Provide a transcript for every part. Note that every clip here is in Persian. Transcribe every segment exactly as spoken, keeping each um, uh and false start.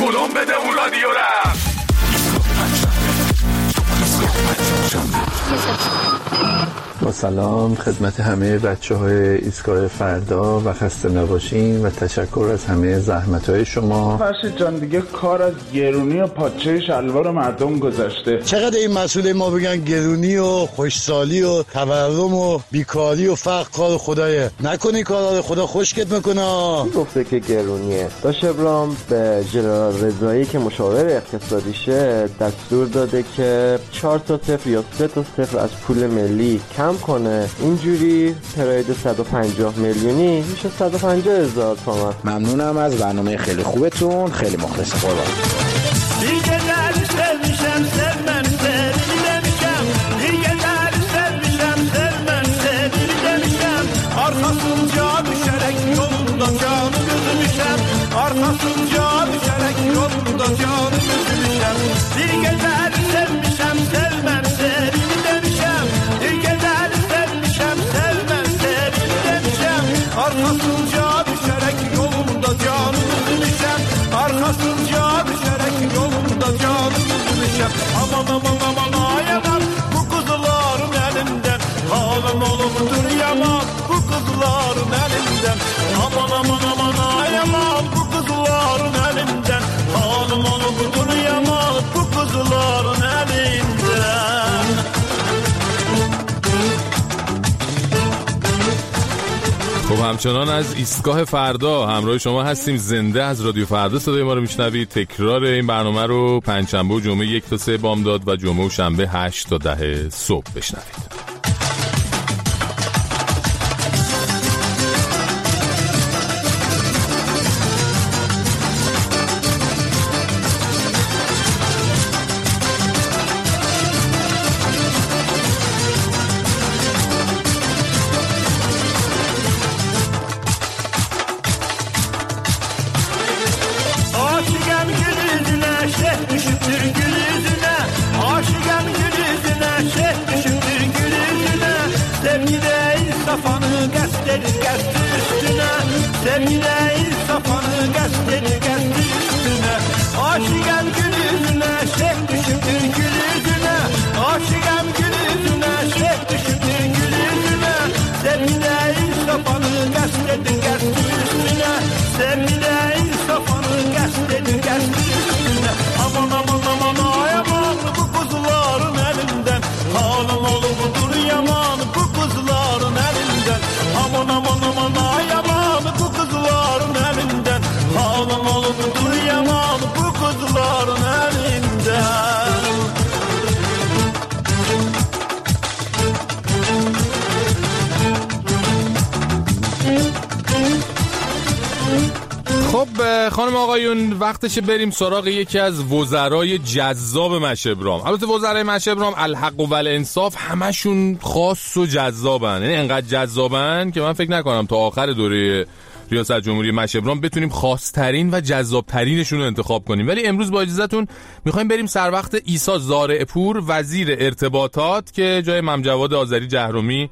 بولون بده اون رادیو رم. با سلام خدمت همه بچه های ایستگاه فردا و خسته نباشین و تشکر از همه زحمت های شما. فرشید جان دیگه کار از گرونی و پاچه شلوار مردم گذشته. چقدر این مسئول ما بگن گرونی و خوشسالی و تورم و بیکاری و فقر کار خدایه، نکنی کارا رو خدا خشکت میکنه. گفته که گرونیه. داش ابراهیم به ژنرال رضایی که مشاور اقتصادیشه دستور داده که چهار تا صفر یا سه تا صفر از پول ملی کم کنه، اینجوری پراید صد و پنجاه میلیونی میشه صد و پنجاه هزار تومان. ممنونم از برنامه خیلی خوبتون، خیلی مخلص قربان. دیگه در سر میشم سر من سر نمیشم، دیگه در سر میشم سر من سر نمیشم، arkasın can düşerek yolunda canı gözümüşem, arkasın can düşerek yolunda canı gözümüşem, دیگه در سر میشم سر من سر نمیشم، دیگه در سر میشم سر من سر نمیشم، arkasın can düşerek yolunda canı gözümüşem, arkasın can düşerek yolunda canı gözümüşem. Aman aman aman ayamam bu kuzuların elinden, halim olumdur yaman bu kuzuların elinden, aman aman aman ayamam bu kuzuların elinden, halim olumdur yaman bu kuzuların elinden. خب همچنان از ایستگاه فردا همراه شما هستیم، زنده از رادیو فردا صدای ما رو میشنوید. تکرار این برنامه رو پنجشنبه و جمعه یک تا سه بامداد و جمعه و شنبه هشت تا ده صبح بشنوید. خب خانم آقایون وقتشه بریم سراغ یکی از وزرای جذاب مشه ابراهیم. البته وزرای مشه ابراهیم الحق و الانصاف همشون خاص و جذابن، یعنی انقدر جذابن که من فکر نکنم تا آخر دوره ریاست جمهوری مشه ابراهیم بتونیم خاص‌ترین و جذاب‌ترینشون رو انتخاب کنیم. ولی امروز با اجازهتون می‌خوایم بریم سر وقت عیسی زارع‌پور، وزیر ارتباطات که جای ممجواد آذری جهرومی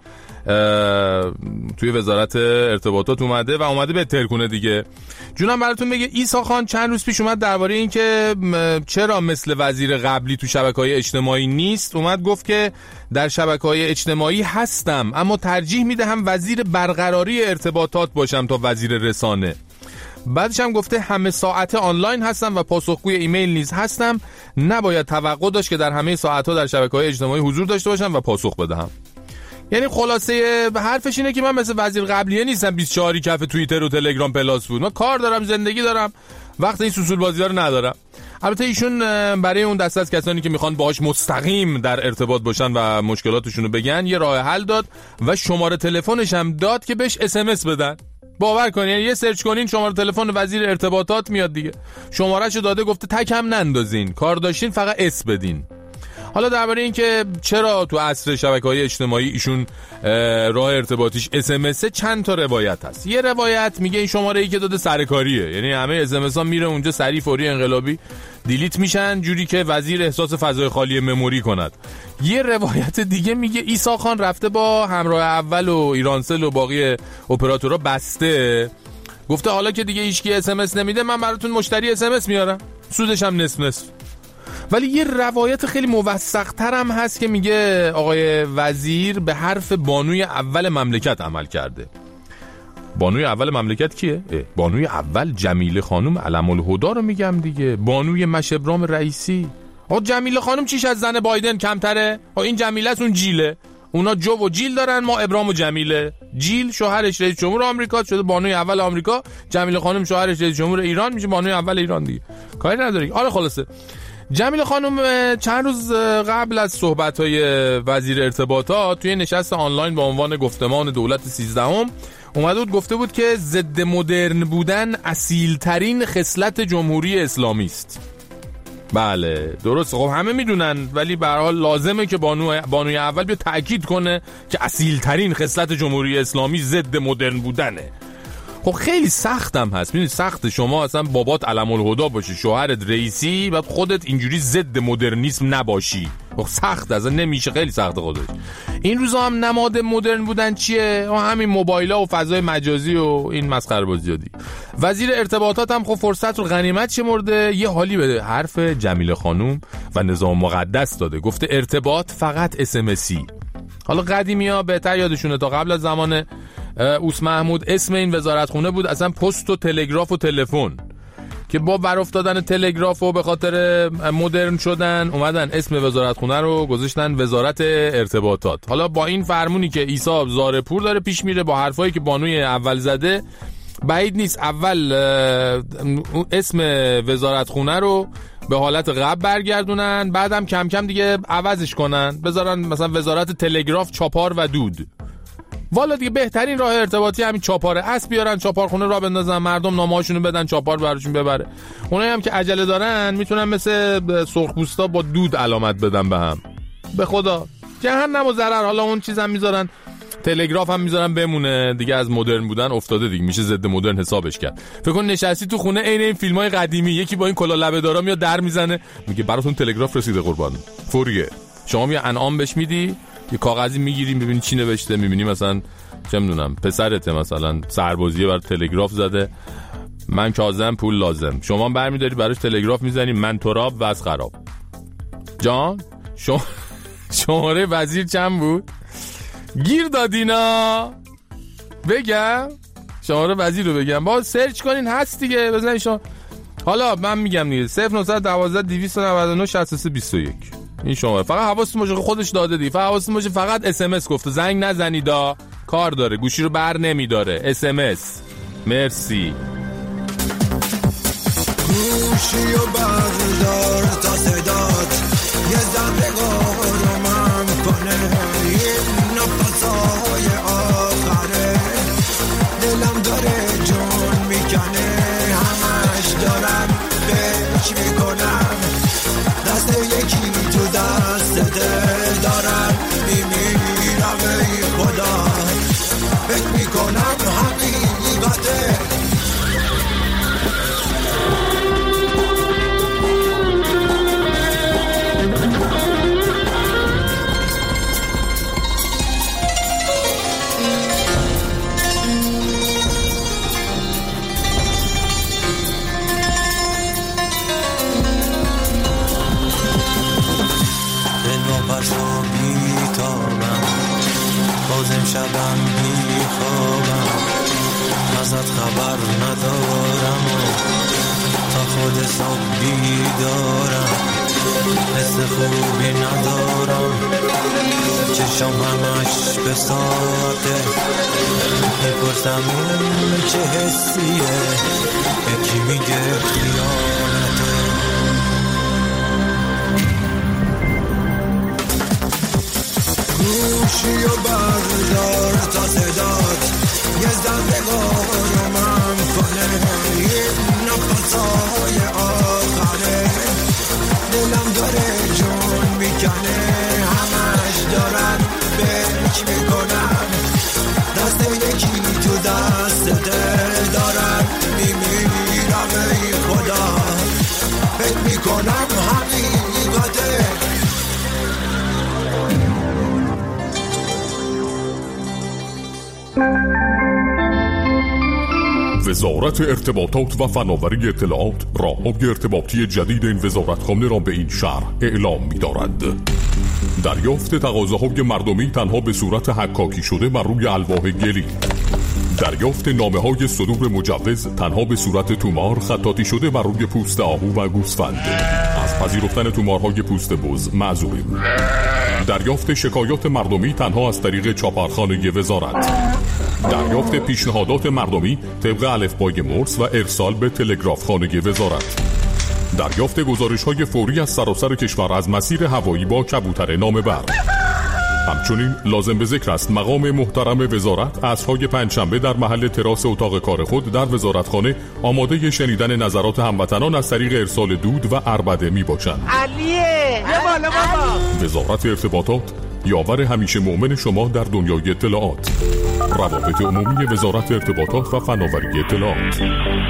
توی وزارت ارتباطات اومده و اومده به ترکونه دیگه. جونم براتون بگه عیسی خان چند روز پیش اومد درباره این که چرا مثل وزیر قبلی تو شبکه‌های اجتماعی نیست، اومد گفت که در شبکه‌های اجتماعی هستم اما ترجیح میدهم وزیر برقراری ارتباطات باشم تا وزیر رسانه. بعدش هم گفته همه ساعت آنلاین هستم و پاسخگوی ایمیل نیز هستم، نباید توقع داشت که در همه ساعت‌ها در شبکه‌های اجتماعی حضور داشته باشم و پاسخ بدهم. یعنی خلاصه حرفش اینه که من مثل وزیر قبلیه نیستم بیست و چهار کف توییتر و تلگرام پلاس بود، من کار دارم، زندگی دارم، وقت این سوسول بازی‌ها رو ندارم. البته ایشون برای اون دسته از کسانی که میخوان باهاش مستقیم در ارتباط باشن و مشکلاتشون رو بگن یه راه حل داد و شماره تلفنش هم داد که بهش اس ام اس بدن. باور کنین یعنی یه سرچ کنین شماره تلفن وزیر ارتباطات میاد دیگه. شمارهشو داده، گفته تک هم نندازین، کار داشتین فقط اس بدین. حالا درباره این که چرا تو عصر شبکه‌های اجتماعی ایشون راه ارتباطیش اس ام اس، چند تا روایت هست. یه روایت میگه این شماره‌ای که داده سرکاریه، یعنی همه اس ام اس ها میره اونجا سریع فوری انقلابی دیلیت میشن جوری که وزیر احساس فضای خالی مموری کند. یه روایت دیگه میگه عیسی خان رفته با همراه اول و ایرانسل و باقی اپراتورها بسته گفته حالا که دیگه هیچکی اس ام اس نمیده من براتون مشتری اس ام اس میارم، سودش هم نصف نصف. ولی یه روایت خیلی موثق‌تر هم هست که میگه آقای وزیر به حرف بانوی اول مملکت عمل کرده. بانوی اول مملکت کیه؟ بانوی اول جمیله خانم علم الهدی رو میگم دیگه، بانوی مشبرام رئیسی. آقا جمیله خانم چیش از زن بایدن کمتره؟ آقا این جمیله است اون جیله، اونا جو و جیل دارن، ما ابرام و جمیله. جیل شوهرش رئیس جمهور آمریکا شده بانوی اول آمریکا، جمیله خانم شوهرش رئیس جمهور ایران میشه بانوی اول ایران دیگه، کاری نداری. آره خلاصه جمیله خانم چند روز قبل از صحبت‌های وزیر ارتباطات توی نشست آنلاین با عنوان گفتمان دولت سیزدهم اومده بود گفته بود که ضد مدرن بودن اصیل‌ترین خصلت جمهوری اسلامی است. بله درست، خب همه میدونن، ولی به هر حال لازمه که بانو بانوی اول بیا تاکید کنه که اصیل‌ترین خصلت جمهوری اسلامی ضد مدرن بودنه. خب خیلی سختم هست، میدونی سخت شما اصلا بابات علم الهدی باشی، شوهرت رئیسی، بعد خودت اینجوری ضد مدرنیسم نباشی. خب سخت اصلا نمیشه، خیلی سخت خودش. این روزا هم نماد مدرن بودن چیه؟ همین موبایل‌ها و فضای مجازی و این مسخره بازی‌ها دی. وزیر ارتباطات هم خب فرصت رو غنیمت شمرده، یه حالی به حرف جمیله خانوم و نظام مقدس داده. گفته ارتباط فقط اس ام اسی. حالا قدیمی‌ها بهتر یادشونه تا قبل از زمان اوس محمود اسم این وزارتخونه بود اصلا پست و تلگراف و تلفن، که با برافتادن تلگراف و به خاطر مدرن شدن اومدن اسم وزارتخونه رو گذاشتن وزارت ارتباطات. حالا با این فرمونی که عیسی زارپور داره پیش میره با حرفایی که بانوی اول زده، بعید نیست اول اسم وزارتخونه رو به حالت قبل برگردونن، بعدم کم کم دیگه عوضش کنن، بذارن مثلا وزارت تلگراف چاپار و دود. والا دیگه بهترین راه ارتباطی همین چاپاره است، بیارن چاپارخونه را بندازن، مردم نامه‌هاشونو بدن چاپار براشون ببره. اونایی هم که عجله دارن میتونن مثل سرخپوستا با دود علامت بدن به هم. به خدا جهنم و ضرر. حالا اون چیزام میذارن، تلگراف هم میذارن بمونه دیگه، از مدرن بودن افتاده دیگه، میشه ضد مدرن حسابش کرد. فکر کن نشستی تو خونه عین این فیلمای قدیمی، یکی با این کلاه لبه‌دارا میاد در میزنه میگه براتون تلگراف رسیده قربان. فوریه. شما یه انعام بهش میدی، یه کاغذی میگیری میبینی چی نوشته، میبینی مثلا چه میدونم پسرته مثلا سربازیه بر تلگراف زده، من کاظم پول لازم، شما برمیداری براش تلگراف میزنی من تراب و از خراب. جان شما شماره وزیر چند بود؟ گیر دادینا. بگم شماره وزیر رو بگم، با سرچ کنین هست دیگه، بزنین شما. حالا من میگم دیگه صفر نه یک دو دویست و نود و نه شصت و سه بیست و یک این شماره. فقط حواستون باشه خودش داده دی، فقط حواستون باشه فقط اس ام اس گفته، زنگ نزنیدا، کار داره، گوشی رو بر نمیداره. اس ام اس. مرسی. گوشی و بردار تا صدات یه زندگاه رو من کنه، این نفسای آخره دلم داره جون میکنه، همش دارم بهش میکنم، دست یکی تو دست دل دارم میمیرم ای خدا، فکر میکنم حقیقته. بازم شبم بی خوابم، ازت خبر ندارم و تا خود صبح بیدارم، حس خوبی ندارم، چشم همش به ساعته، میپرسم این چه حسیه، یکی میگه خیانته. گوشی و بردار تا صدات یه زندگاه رو من کنه، این نفسای آخره دلم داره جون میکنه، همش دارم بهش میکنم، دست یکی تو دست دل دارم میمیرم ای خدا، فکر میکنم حقیقته. وزارت ارتباطات و فناوری اطلاعات راه‌های ارتباطی جدید این وزارتخانه را به این شهر اعلام می‌دارد. دریافت تقاضاهای مردمی تنها به صورت حکاکی شده بر روی الواح گلی. دریافت نامه‌های صدور مجوز تنها به صورت تومار خطاطی شده بر روی پوست آهو و گوسفند. از پذیرفتن تومارهای پوست بز معذوریم. دریافت شکایات مردمی تنها از طریق چاپارخانه وزارت. دریافت پیشنهادات مردمی طبق الفبای مورس و ارسال به تلگرافخانه وزارت. دریافت گزارش‌های فوری از سراسر کشور از مسیر هوایی با کبوتر نامه‌بر. همچنین لازم به ذکر است مقام محترم وزارت عصرهای پنجشنبه در محل تراس اتاق کار خود در وزارتخانه آماده شنیدن نظرات هموطنان از طریق ارسال دود و عربده می باشند. علیه یه بالا بابا. وزارت ارتباطات یاور همیشه مؤمن شما در دنیای اطلاعات. روابط عمومی وزارت ارتباطات و فناوری اطلاعات.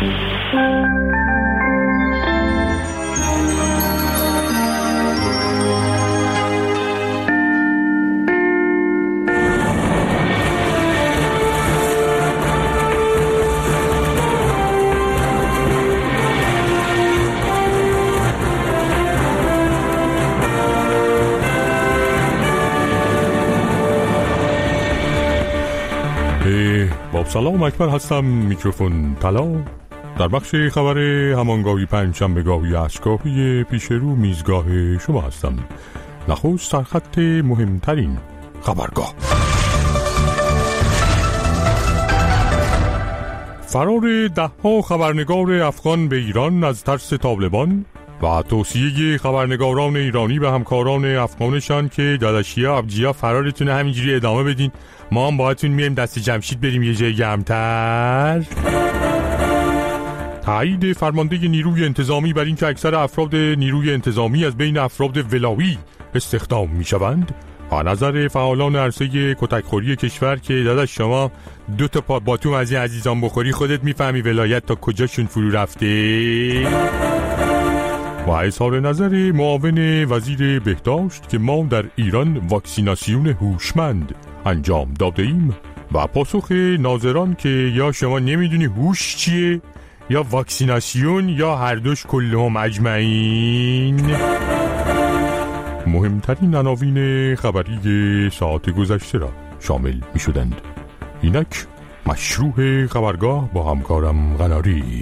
سلام، اکبر هستم، میکروفون طلا. در بخش خبر همانگاهی پنجشنبه‌گاهی اشکاهی پیش رو میزگاه شما هستم. نخست سرخط مهمترین خبرگاه. فرار ده ها خبرنگار افغان به ایران از ترس طالبان و توصیه خبرنگاران ایرانی به همکاران افغانشان که داداشیا ابجیا فرارتون همینجوری ادامه بدین، ما هم باهاتون میایم دست جمشید بریم یه جای گرم‌تر. تایید فرمانده نیروی انتظامی بر اینکه اکثر افراد نیروی انتظامی از بین افراد ولایی استخدام میشوند و نظر فعالان عرصه کتکخوری کشور که داداش شما دو تا پا باتوم از این عزیزان بخوری خودت میفهمی ولایت تا کجاشون فرو رفته. و اظهار نظر معاون وزیر بهداشت که ما در ایران واکسیناسیون هوشمند انجام داده ایم و پاسخ ناظران که یا شما نمیدونی هوش چیه یا واکسیناسیون یا هر دوش کلهم اجمعین. مهمترین عناوین خبری ساعت گذشته را شامل می شدند. اینک مشروع خبرگاه با همکارم قناری.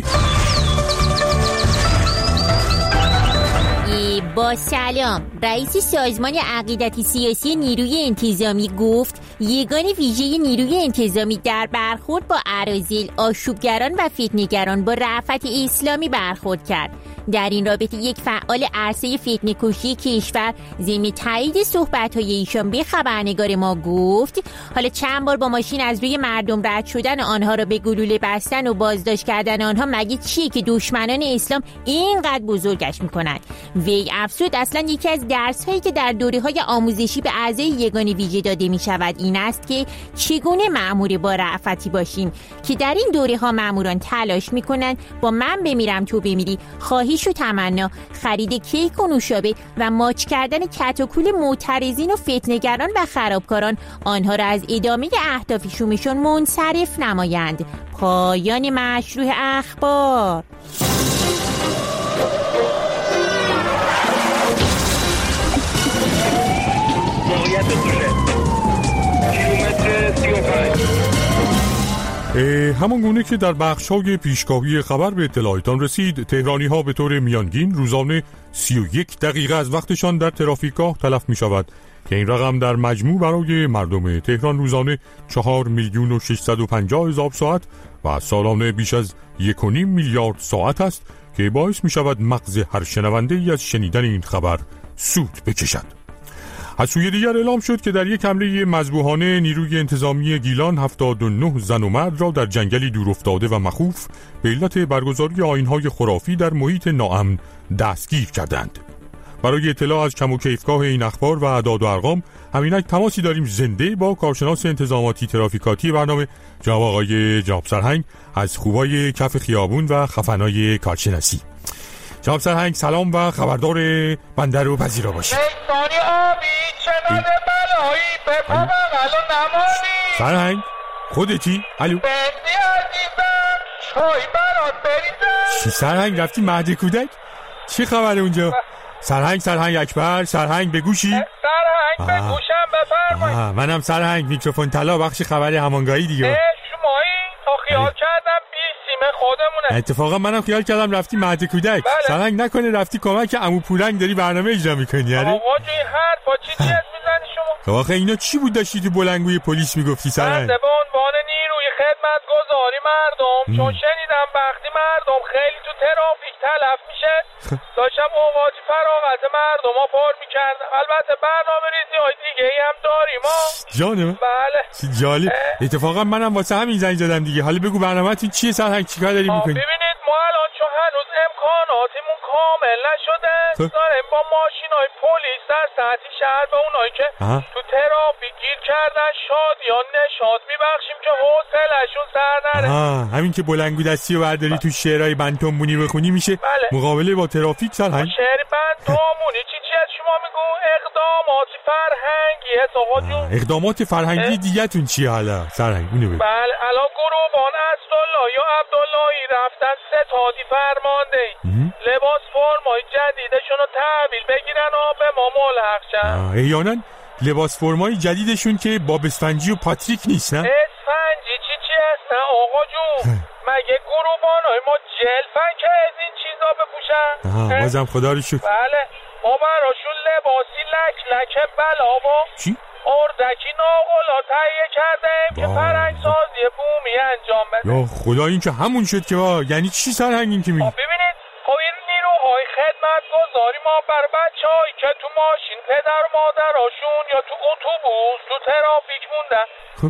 با سلام. رئیس سازمان عقیدتی سیاسی نیروی انتظامی گفت یگان ویژه نیروی انتظامی در برخورد با اراذل، آشوبگران و فتنه‌گران با رأفت اسلامی برخورد کرد. در این رابطه یک فعال عرصه فتنه‌کشی کشور ضمن تایید صحبت‌های ایشان به خبرنگار ما گفت حالا چند بار با ماشین از روی مردم رد شدن آنها را به گلوله بستن و بازداشت کردن آنها مگه چیه که دشمنان اسلام اینقدر بزرگش می‌کنند؟ وی افسود اصلا یکی از درس‌هایی که در دوره‌های آموزشی به اعضای یگان ویژه داده می‌شود این است که چگونه مأمور با رأفتی باشیم که در این دوره‌ها مأموران تلاش می‌کنند با من بمیرم تو بمیری، خواهیش و تمنا، خرید کیک و نوشابه و ماچ کردن کت و کول معترضین و فتنه‌گران و خرابکاران آنها را از ادامه اهداف شومشون منصرف نمایند. پایان مشروع اخبار. همان گونه که در بخش‌های پیشگاهی خبر به اطلاعاتان رسید، تهرانی ها به طور میانگین روزانه سی و یک دقیقه از وقتشان در ترافیکگاه تلف می شود که این رقم در مجموع برای مردم تهران روزانه چهار میلیون و ششصد و پنجاه هزار ساعت و سالانه بیش از یک و نیم میلیارد ساعت است که باعث می شود مغز هر شنونده ای از شنیدن این خبر سود بکشد. از سوی دیگر اعلام شد که در یک حمله مذبوحانه نیروی انتظامی گیلان هفتاد و نه زن و مرد را در جنگلی دور افتاده و مخوف به علت برگزاری آیین‌های خرافی در محیط ناامن دستگیر کردند. برای اطلاع از کم و کیفگاه این اخبار و اعداد و ارقام همینک تماسی داریم زنده با کارشناس انتظاماتی ترافیکاتی برنامه جناب آقای جناب سرهنگ از خوبای کف خیابون و خفنای کارشناسی. جناب سرهنگ سلام و خبردار بنده رو پذیرا باشید. میزبانی آبی چنان بلایی بپامم الان نمانی سرهنگ خودتی؟ الو بندی عزیزم چای برات بریزم. چی سرهنگ رفتی مهد کودک؟ چی خبره اونجا؟ سرهنگ سرهنگ اکبر سرهنگ به گوشی؟ سرهنگ به گوشم بفرمایید. منم سرهنگ میکروفون طلا بخش خبر همانگاهی دیگه. شمایی تا خیال کردم بیسیم خودمونه. اتفاقا منم خیال کردم رفتی مهد کودک. بله. سرهنگ نکنه رفتی کمک عمو پورنگ داری برنامه اجرا میکنی؟ آره آقا جو این حرفا چی چیز میزنی شما؟ آخه اینا چی بود داشتی تو بلنگوی پلیس میگفتی سرهنگ؟ بنده به عنوان نیروی خدمتگزاری مردم چون شنیدم وقتی مردم خیلی تو ترافیک تلف میشه داشتم اوقات فراغت مردم ها پر میکردم. البته برنامه ریزی های دیگه ای هم داریم ها. جانم؟ بله. چی جالب. اتفاقا منم واسه همین زنگ زدم دیگه. حالا بگو برنامه‌تون چیه سرهنگ؟ چیکار داری میکنی؟ ببینید ما الان چون هنوز امکاناتمون کامل نشده داریم با ماشینای پلیس در سطح شهر به اونایی که آه. تو ترافیک گیر کردن شاد یا نشاد میبخشیم که حوصله‌شون سر نره. آها همین که بلنگو دستی رو برداری تو شعرهای بنتونمونی بخونی میشه بله. مقابله با ترافیک سرهنگ. شعر بنتونمونی چی چی از شما میگو؟ اقدامات فرهنگیه آقا جون. اقدامات فرهنگی دیگه‌تون چیه حالا سرهنگ؟ اینو بگو. بله الان گروهبان اسدالله یا عبداللهی رفتن ستادی فرماندهی لباس فرمای جدیدشون رو تحویل بگیرن و به ما ملحق شن. احیانا لباس فرمای جدیدشون که باب اسفنجی و پاتریک نیست نه؟ اسفنجی چی چی هست نه آقا جون؟ مگه گروهبانای ما جلفن که از این چیزا بپوشن؟ آها بازم خدا رو شکر. بله ما براشون لباسی لک لک بلا و چی؟ اردکی ناقلا تهیه کردیم که فرهنگ سازی بومی انجام بده. یا خدا این که همون شد که با یعنی چی سرهنگ این که میگی؟ ببینید خب این نیروهای خدمت گذاری ما بر بچه هایی که تو ماشین پدر و مادراشون یا تو اتوبوس تو ترافیک موندن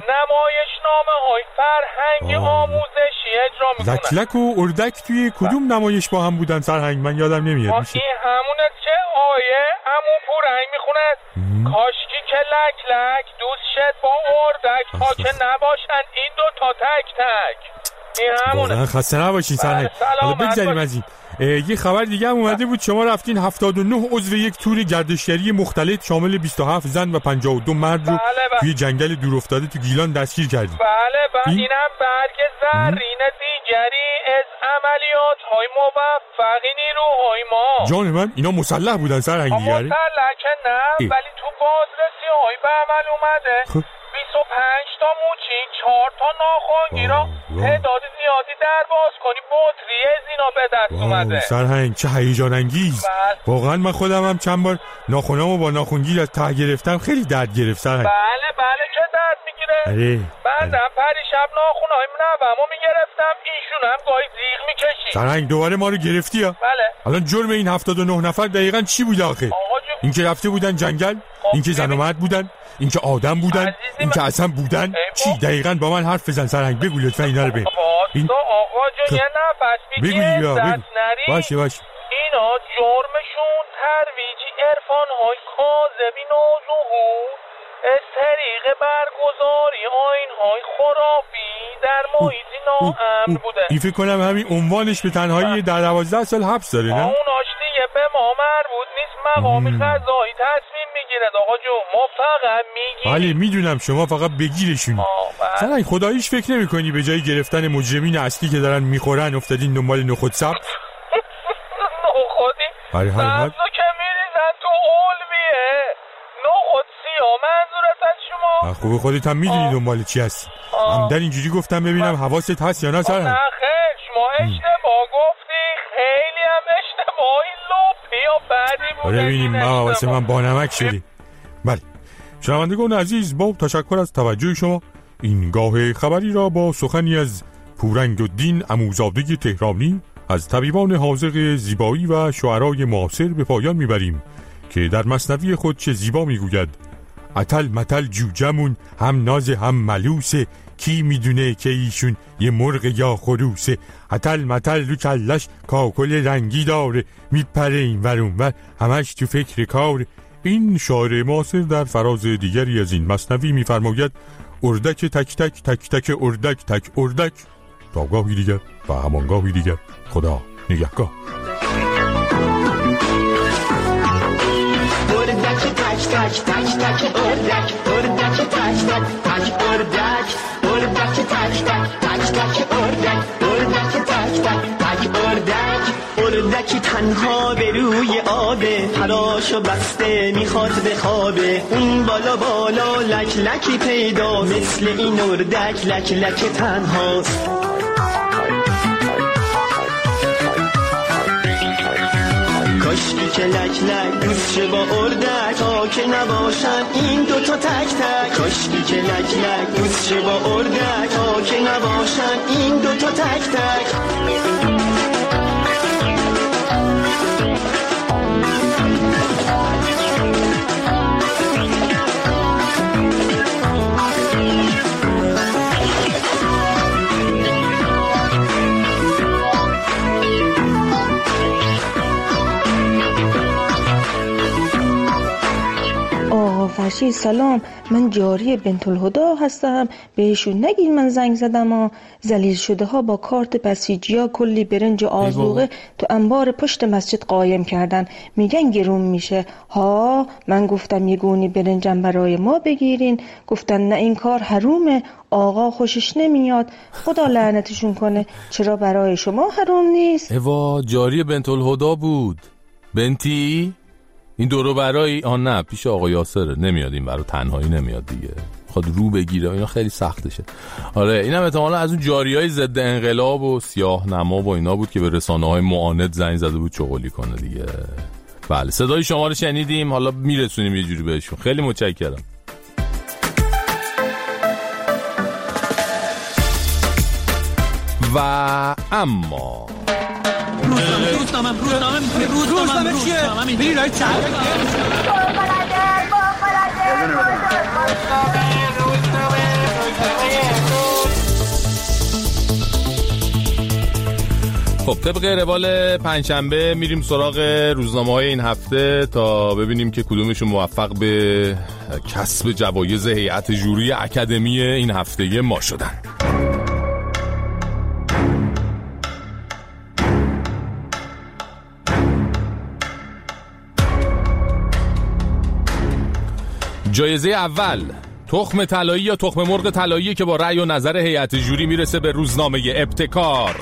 نمایشنامه های فرهنگی آموزشی اجرا میکنن. لکلک و اردک توی کدوم نمایش با هم بودن سرهنگ؟ من یادم نمیاد. میشه این همونه که آیه عمو پورنگ میخونه کاشکی که لک لک دوست شد با اردک تا که نباشن این دو تا تک تک. این همونه. واقعا خسته نباشین سرهنگ. حالا بگذاریم از این. یه خبر دیگه هم اومده بود شما رفتین هفتاد و نه عضو یک تور گردشگری مختلط شامل بیست و هفت زن و پنجاه و دو مرد رو توی جنگل دورافتاده تو گیلان دستگیر کردید. بله بله این هم برگ زرین دیگری از عملیات های موفقی نیروهای ما. جان من اینا مسلح بودن سرهنگ دیگری؟ مسلح که نه ای. ولی تو بازرسی های به عمل اومده بیست و پنج تا موچین چهار تا ناخونگی را تعداد زیادی در باز کنی بطری از اینا به دست اومده. سرهنگ چه هیجان انگیز. واقعا من خودم هم چند بار ناخونامو با ناخونگیر از ته گرفتم خیلی درد گرفت سرهنگ. بله بله که درد میگیره. آره بعدم پریشب ناخونای نوامو میگرفتم ایشون هم گاهی زیغ میکشید. سرهنگ دوباره ما رو گرفتی ها؟ بله. الان جرم این هفتاد و نه نفر دقیقاً چی بود آخه؟ این که رفته بودن جنگل، این که زن و مرد بودن، این که آدم بودن، این که اصلا بودن، چی دقیقاً با من حرف بزن سرهنگ بگو لطفا اینا رو بگو. این آقا جون یه نفس بگو دیگه بگو. باشه باشه. اینا جرمشون ترویجی عرفان‌های کاذبی نوظهور از طریق برگزاری آیین‌های خرافی در محیطی ناامن بوده. این فکر کنم همین عنوانش به تنهایی در دوازده سال حبس داره نه؟ اوناش دیگه به ما مربوط نیست. مقامی قضایی تصمیم میگیره آقا جون ما فقط میگیم. بله میدونم شما فقط بگیرشونی. سرهنگ خداییش فکر نمی کنی به جای گرفتن مجرمین اصلی که دارن میخورن افتادین دنبال نخود سبز؟ نخودی؟ هر هر هر سبزو که میریزن تو اولویه نخود سیاه منظورت از شما؟ خوبه خودت هم میدونی دنبال چی هستی. همدن اینجوری گفتم ببینم حواست هست یا نه سرهنگ؟ نه خیر شما اشتباه گفتی خیلی هم اشتباهی لپی و بعدی بوده. ببینیم ما واسه من با نمک شدی. بله شنوندگان عزیز با تشکر از توجه شما این گاه خبری را با سخنی از پورنگ الدین عموزاده تهرانی از طبیبان حاذق زیبایی و شعرای معاصر به پایان میبریم که در مثنوی خود چه زیبا میگوید: اتل متل جوجمون هم ناز هم ملوسه، کی میدونه که ایشون یه مرغ یا خروسه. اتل متل رو کلش کاکل رنگی داره، میپره این ورون ور همش تو فکر کار. این شاعر معاصر در فراز دیگری از این مثنوی میفرماید: اردک تک تک تک تک اردک تک اردک. تا گاهی دیگر و همانگاهی دیگر خدا نگهدار. اردک تک تک تک تک اردک اردک تک تک تک اردک اردک تک تک تک تک اردک اردک تک تک تک اردک اردکی تنها به روی آبه پراشو بسته میخواد به خوابه اون بالا بالا لک لکی پیدا مثل این اردک لک لک تنهاست کاشکی که لک لک دوست شه با اردک تا که نباشن این دوتا تک تک کاشکی که لک لک دوست شه با اردک تا که نباشن این دوتا تک تک فرشید سلام، من جاری بنت الهدا هستم. بهشون نگین من زنگ زدم ها. ذلیل شده ها با کارت بسیجیا کلی برنج و آذوقه تو انبار پشت مسجد قایم کردن، میگن گرون میشه ها. من گفتم یه گونی برنجم برای ما بگیرین، گفتن نه این کار حرومه، آقا خوشش نمیاد. خدا لعنتشون کنه. چرا برای شما حروم نیست؟ اوا جاری بنت الهدا بود. بنتی این دورو برای آن نه پیش آقا یاسره، نمیاد این برای تنهایی نمیاد دیگه، خود رو بگیره اینا خیلی سختشه. آره اینم احتمالاً از اون جاریای ضد انقلاب و سیاه نما و اینا بود که به رسانه‌های معاند زنگ زده بود چغلی کنه دیگه. بله صدای شما رو شنیدیم، حالا میرسونیم یه جوری بهشون. خیلی متشکرم. و اما روزنامه روزنامه روزنامه روزنامه چیه؟ میرای چند خب طبق روال پنجشنبه میریم سراغ روزنامه‌های این هفته تا ببینیم که کدومشون موفق به کسب جوایز هیئت ژوری اکادمی این هفته ما شدن. جایزه اول تخم طلایی یا تخم مرغ طلایی که با رأی و نظر هیئت ژوری میرسه به روزنامه ابتکار.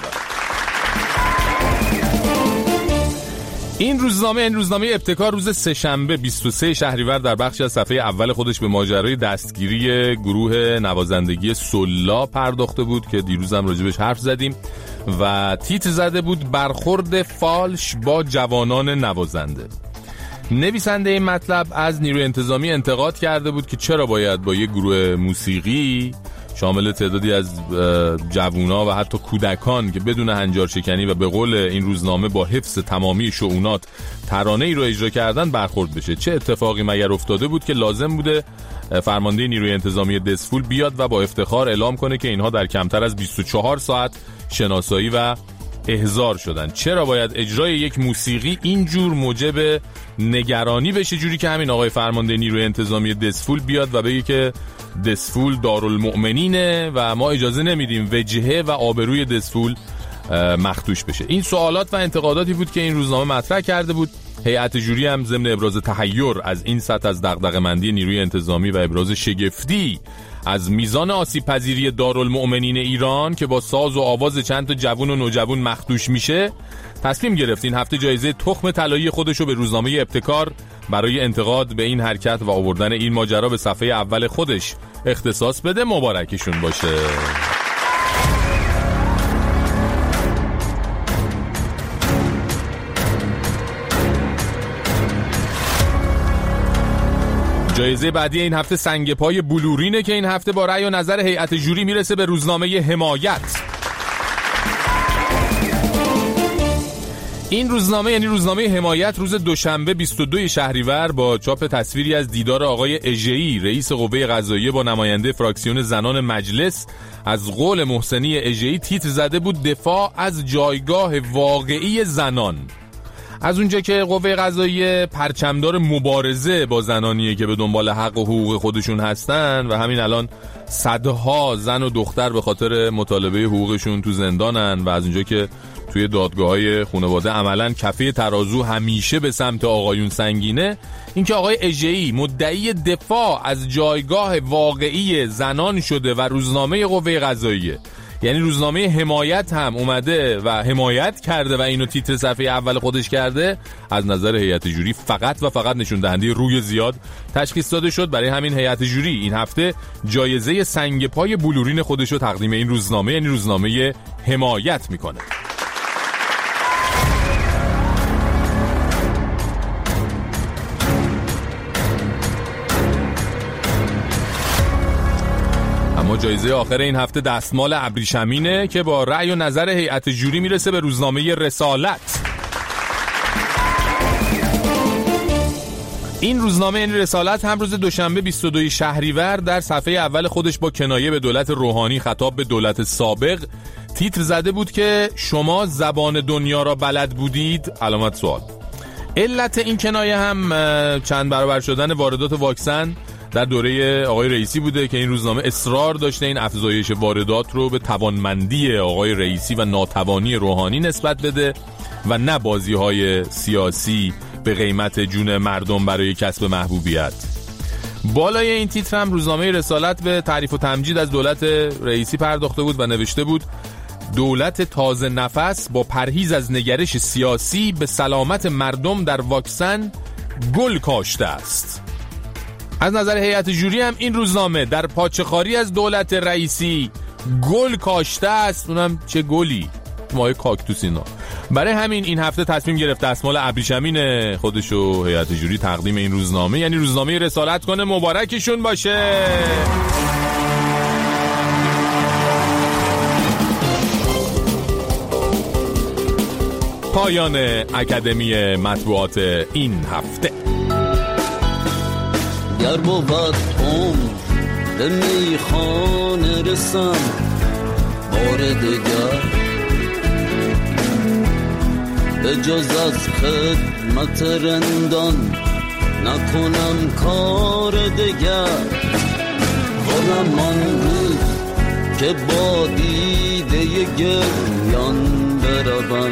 این روزنامه این روزنامه ابتکار روز سه‌شنبه بیست و سوم شهریور در بخشی از صفحه اول خودش به ماجرای دستگیری گروه نوازندگی سلا پرداخته بود که دیروزم راجبش حرف زدیم و تیتر زده بود برخورد فالش با جوانان نوازنده. نویسنده این مطلب از نیروی انتظامی انتقاد کرده بود که چرا باید با یک گروه موسیقی شامل تعدادی از جوونا و حتی کودکان که بدون هنجار شکنی و به قول این روزنامه با حفظ تمامی شؤونات ترانه ای رو اجرا کردن برخورد بشه. چه اتفاقی مگر افتاده بود که لازم بوده فرمانده نیروی انتظامی دسفول بیاد و با افتخار اعلام کنه که اینها در کمتر از بیست و چهار ساعت شناسایی و احضار شدن؟ چرا باید اجرای یک موسیقی اینجور موجب نگرانی بشه، جوری که همین آقای فرمانده نیروی انتظامی دسفول بیاد و بگه که دسفول دارالمؤمنینه و ما اجازه نمیدیم وجهه و آبروی دسفول مخدوش بشه؟ این سوالات و انتقاداتی بود که این روزنامه مطرح کرده بود. هیئت ژوری هم ضمن ابراز تحیر از این سطح از دغدغه‌مندی نیروی انتظامی و ابراز شگفتی از میزان آسیب پذیری دارالمؤمنین ایران که با ساز و آواز چند تا جوون و نوجوان مخدوش میشه، تصمیم گرفت این هفته جایزه تخم طلایی خودش رو به روزنامه ابتکار برای انتقاد به این حرکت و آوردن این ماجرا به صفحه اول خودش اختصاص بده. مبارکشون باشه. جایزه بعدی این هفته سنگ پای بلورینه که این هفته با رأی و نظر هیئت ژوری میرسه به روزنامه حمایت. این روزنامه یعنی روزنامه حمایت روز دوشنبه بیست و دوم شهریور با چاپ تصویری از دیدار آقای اژه‌ای رئیس قوه قضاییه با نماینده فراکسیون زنان مجلس از قول محسنی اژه‌ای تیتر زده بود دفاع از جایگاه واقعی زنان. از اونجا که قوه قضاییه پرچمدار مبارزه با زنانیه که به دنبال حق و حقوق خودشون هستن و همین الان صدها زن و دختر به خاطر مطالبه حقوقشون تو زندانن و از اونجا که توی دادگاه‌های خانواده عملاً کفه ترازو همیشه به سمت آقایون سنگینه، اینکه آقای اژه‌ای مدعی دفاع از جایگاه واقعی زنان شده و روزنامه قوه قضاییه، یعنی روزنامه حمایت هم اومده و حمایت کرده و اینو تیتر صفحه اول خودش کرده، از نظر هیئت جوری فقط و فقط نشون دهنده روی زیاد تشخیص داده شد. برای همین هیئت جوری این هفته جایزه سنگ پای بلورین خودش رو تقدیم این روزنامه، یعنی روزنامه حمایت میکنه. اما جایزه آخر این هفته دستمال ابریشمینه که با رأی و نظر هیئت جوری میرسه به روزنامه رسالت. این روزنامه این رسالت هم روز دوشنبه بیست و دوم شهریور در صفحه اول خودش با کنایه به دولت روحانی خطاب به دولت سابق تیتر زده بود که شما زبان دنیا را بلد بودید؟ علامت سوال. علت این کنایه هم چند برابر شدن واردات واکسن در دوره آقای رئیسی بوده که این روزنامه اصرار داشته این افزایش واردات رو به توانمندی آقای رئیسی و ناتوانی روحانی نسبت بده و نه بازی‌های سیاسی به قیمت جون مردم برای کسب محبوبیت. بالای این تیتر هم روزنامه رسالت به تعریف و تمجید از دولت رئیسی پرداخته بود و نوشته بود دولت تازه نفس با پرهیز از نگرش سیاسی به سلامت مردم در واکسن گل کاشته است. از نظر هیئت جوری هم این روزنامه در پاچه‌خواری از دولت رئیسی گل کاشته است. اونم چه گلی؟ مایه کاکتوس اینا. برای همین این هفته تصمیم گرفت دستمال ابریشمین خودشو هیئت جوری تقدیم این روزنامه، یعنی روزنامه رسالت کنه. مبارکشون باشه. پایان اکادمی مطبوعات این هفته. گر بود عمر به میخانه رسم بار دگر، به جز از خدمت رندان نکنم کار دگر. کنم آن روز که با دیده گریان بروم،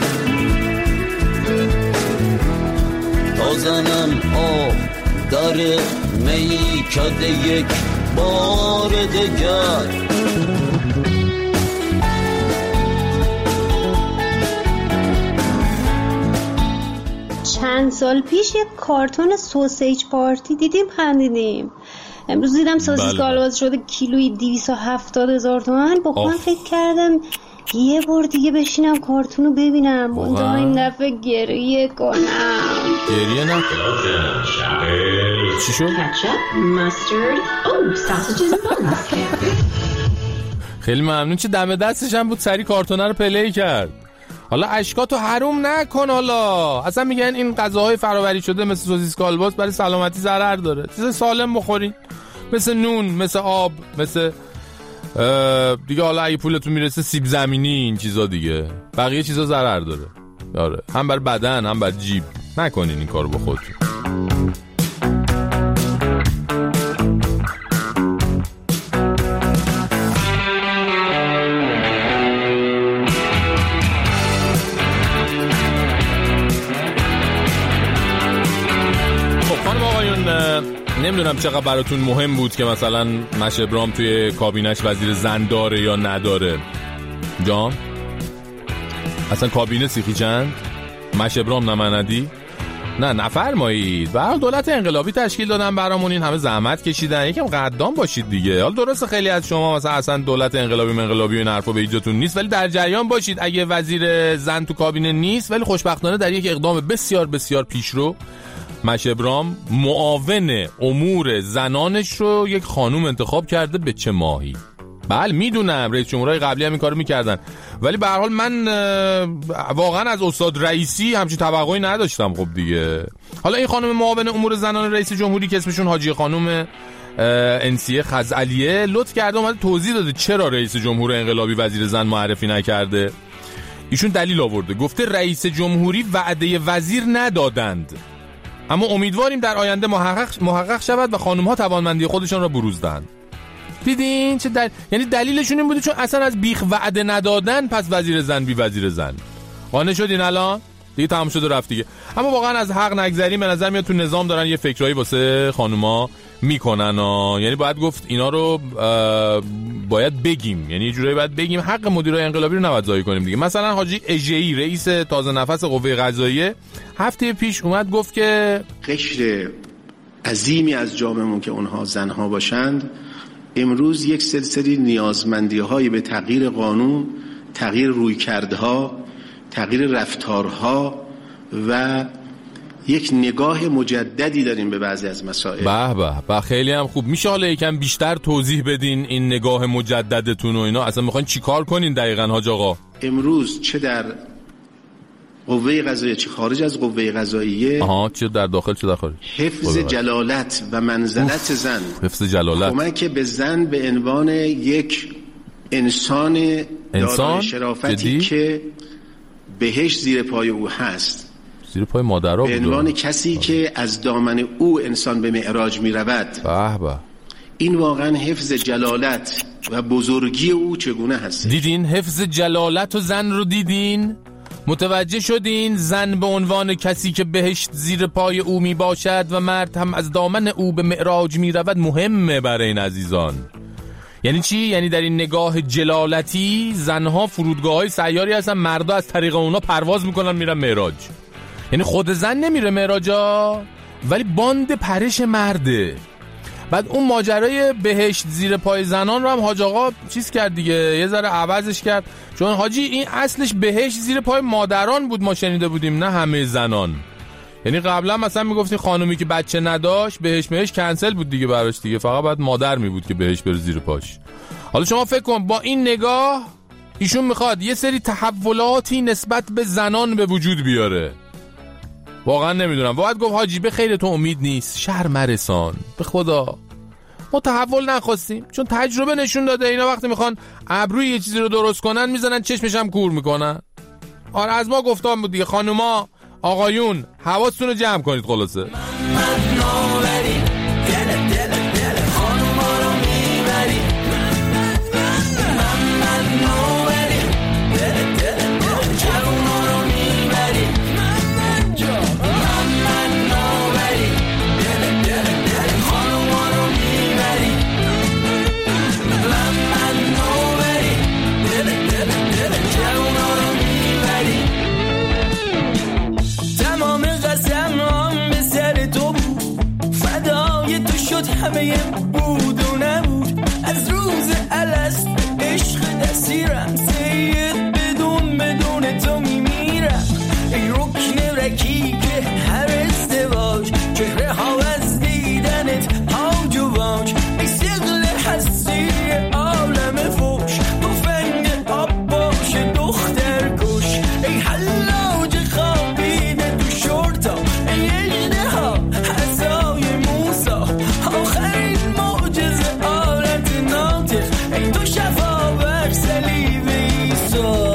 تا زنم آب در میکده یک بار دگر. چند سال پیش یک کارتون سوسیج پارتی دیدیم خندیدیم. امروز دیدم سوسیس کالباس شده کیلویی دویست و هفتاد هزار تومان. با خودم فکر کردم یه بار دیگه بشینم کارتونو ببینم، منتها این دفعه گریه کنم. گریه نکنم. چی شد؟ خیلی ممنون. چه دم دستش هم بود سری کارتونه رو پلی کرد. حالا اشکاتو حروم نکن. حالا اصلا میگن این غذاهای فرآوری شده مثل سوسیس کالباس برای سلامتی ضرر داره. چیز سالم بخورین، مثل نون، مثل آب، مثل دیگه حالا اگه پولتون میرسه سیب زمینی، این چیزا دیگه. بقیه چیزا ضرر داره. آره، هم بر بدن هم بر جیب. نکنین این کارو با خودتون. نمیدونم چقدر براتون مهم بود که مثلا مشه ابراهیم توی کابینش وزیر زن داره یا نداره. جان اصلا کابینه سیخی چند؟ مشه ابراهیم نمندی؟ نه نفرمایید. برای دولت انقلابی تشکیل دادن برامون، این همه زحمت کشیدن، یکم قدام باشید دیگه. حالا درسته خیلی از شما مثلا اصلا دولت انقلابی منقلابی و این حرفا به ایجاتون نیست، ولی در جریان باشید اگه وزیر زن تو کابینه نیست، ولی خوشبختانه در یک اقدام بسیار بسیار پیشرو مشه ابراهیم معاون امور زنانش رو یک خانوم انتخاب کرده. به چه ماهی؟ بله میدونم رئیس جمهورهای قبلی هم این کارو میکردن، ولی به هر حال من واقعا از استاد رئیسی همچین توقعی نداشتم. خب دیگه حالا این خانم معاون امور زنان رئیس جمهوری که اسمشون حاجی خانم انسیه خزعلیه لطف کرده اومده توضیح داده چرا رئیس جمهور انقلابی وزیر زن معرفی نکرده. ایشون دلیل آورده، گفته رئیس جمهوری وعده وزیر ندادند، اما امیدواریم در آینده محقق محقق شود و خانم‌ها توانمندی خودشان را بروز دهند. دیدین چه دل... یعنی دلیلشون این بوده چون اصلا از بیخ وعده ندادن پس وزیر زن بی وزیر زن. قانع شدین الان؟ دیگه تمام شد و رفت دیگه. اما واقعا از حق نگذریم، به نظر میاد تو نظام دارن یه فکرایی واسه خانوما میکنن ها. یعنی باید گفت اینا رو باید بگیم، یعنی یه جورایی باید بگیم حق مدیرای انقلابی رو نباید ضایع کنیم دیگه. مثلا حاجی اژه‌ای رئیس تازه نفس قوه قضاییه هفته پیش اومد گفت که قشر عظیمی از جامعهمون که اونها زنها باشند امروز یک سلسله نیازمندی‌هایی به تغییر قانون، تغییر رویکردها، تغییر رفتارها و یک نگاه مجددی داریم به بعضی از مسائل. به به به خیلی هم خوب. میشه حالا یکم بیشتر توضیح بدین این نگاه مجددتون و اینا اصلا میخواین چی کار کنین دقیقاً حاج آقا؟ امروز چه در قوه قضاییه چه خارج از قوه قضاییه، آها، چه در داخل چه در خارج، حفظ جلالت و منزلت زن، حفظ جلالت، کمک به زن به عنوان یک انسان دارای شرافتی جدی؟ که بهش زیر پای او هست، زیر پای مادرها به عنوان کسی که از دامن او انسان به معراج می رود. به به، این واقعا حفظ جلالت و بزرگی او چگونه هست؟ دیدین حفظ جلالت و زن رو دیدین؟ متوجه شدین زن به عنوان کسی که بهشت زیر پای او می باشد و مرد هم از دامن او به معراج می رود مهمه برای این عزیزان. یعنی چی؟ یعنی در این نگاه جلالتی زنها فرودگاه‌های سیاری هستن، مردا از طریق اونا پرواز میکنن میرن معراج. یعنی خود زن نمیره معراجا ولی باند پرش مرده. بعد اون ماجرای بهشت زیر پای زنان رو هم حاج آقا چیز کرد دیگه، یه ذره عوضش کرد، چون حاجی این اصلش بهشت زیر پای مادران بود ما شنیده بودیم، نه همه زنان. یعنی قبلا مثلا میگفتین خانومی که بچه نداشت بهش بهش کنسل بود دیگه براش دیگه، فقط بعد مادر می بود که بهش بره زیر پاش. حالا شما فکر کن با این نگاه ایشون میخواد یه سری تحولاتی نسبت به زنان به وجود بیاره. واقعا نمیدونم، باید گفت حاجی به خیر تو امید نیست، شر مرسان، به خدا ما تحول نخواستیم، چون تجربه نشون داده اینا وقتی میخوان ابروی یه چیزی رو درست کنن میزنن چشمش هم کور میکنن. آره از ما گفتم بود دیگه، خانوما آقایون حواستون رو جمع کنید. خلاصه همه بود و نبود، از روز الست عشق دستیرم، سید بدون بدون تو میمیرم، ای رکن رکیک هر ازدواج، چهره ها از دیدنت هاج و واج، ای سقل هستی عالم فوش، مفنگ آب باش دختر کش، ای حلاج خوابیده تو شورتا، ای اجده ها حسای موسا، آخرین معجزه آلت ناطق، ای تو شفا بر صلیب ایسا،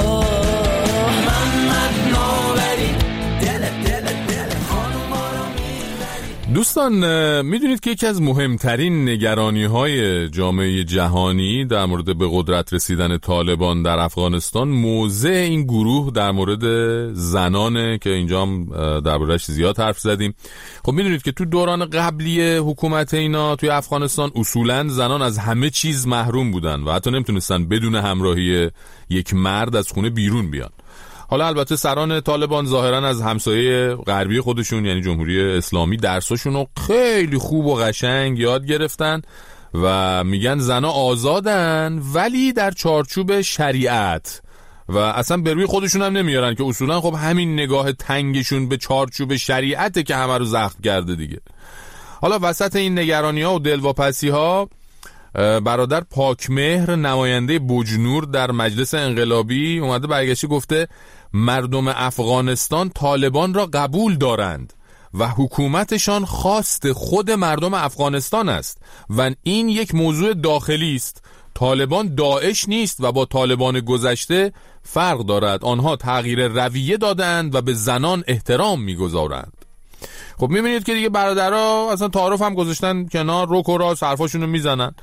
محمد ناوری دل دل دل خانوما رو میبری. دوستان میدونید که یکی از مهمترین نگرانی های جامعه جهانی در مورد به قدرت رسیدن طالبان در افغانستان موضع این گروه در مورد زنانه که اینجا هم درباره‌اش زیاد حرف زدیم. خب میدونید که تو دوران قبلی حکومت اینا توی افغانستان اصولاً زنان از همه چیز محروم بودن و حتی نمیتونستن بدون همراهی یک مرد از خونه بیرون بیان. حالا البته سران طالبان ظاهرا از همسایه غربی خودشون یعنی جمهوری اسلامی درساشون رو خیلی خوب و قشنگ یاد گرفتن و میگن زنا آزادن ولی در چارچوب شریعت و اصلا به روی خودشون هم نمیارن که اصولا خب همین نگاه تنگشون به چارچوب شریعته که همه رو زخم کرده دیگه. حالا وسط این نگرانی ها و دلواپسی ها برادر پاکمهر نماینده بوجنور در مجلس انقلابی اومده برگشته گفته مردم افغانستان طالبان را قبول دارند و حکومتشان خواست خود مردم افغانستان است و این یک موضوع داخلی است. طالبان داعش نیست و با طالبان گذشته فرق دارد. آنها تغییر رویه دادند و به زنان احترام میگذارند. خب میبینید که دیگه برادرها اصلا تعارف هم گذاشتن کنار، روک و راست حرفاشون رو میزنن.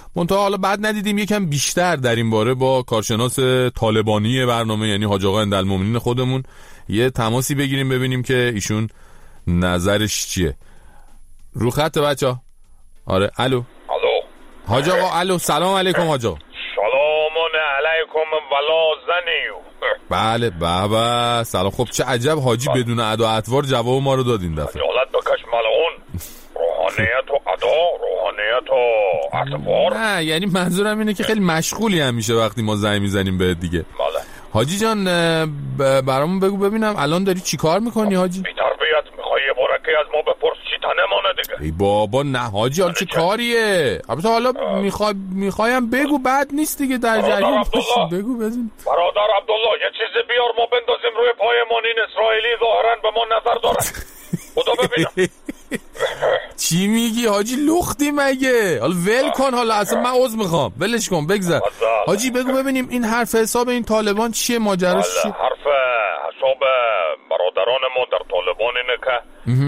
منتها حالا بعد ندیدیم یکم بیشتر در این باره با کارشناس طالبانی برنامه یعنی حاج آقا اندالمومنین خودمون یه تماسی بگیریم ببینیم که ایشون نظرش چیه. رو خط بچه‌ها. آره الو. الو. حاج آقا الو سلام علیکم حاج آقا. سلام علیکم ولا زنیو. بله بابا سلام. خب چه عجب حاجی بدون ادا اطوار جواب ما رو دادین دفعه. حالت بکش ملعون. روحانیت و ادا روحانیت و اطوار. نه یعنی منظورم اینه که خیلی مشغولی همیشه وقتی ما زنگ میزنیم بهت دیگه. بله. حاجی جان برامون بگو ببینم الان داری چی کار میکنی حاجی؟ بی تربیت میخوای یه بارکی از ما بپرس چی تنه مانه دیگه. ای بابا نه حاجی حالا چه کاریه؟ البته حالا میخوای میخوایم بگو بعد نیست دیگه در جریان باشیم بگو بزن. برادر عبدالله یه چیزی بیار ما بندازیم روی پایمون این اسرائیلی ظاهرا به ما نظر داره. خدا ببینم. چی میگی حاجی لختی مگه؟ حالا ول کن حالا اصلا من عذر میخوام ولش کن بگذر. حاجی بگو ببینیم این حرف حساب این طالبان چیه ماجراش چیه؟ حرف حساب برادران ما در طالبان اینه که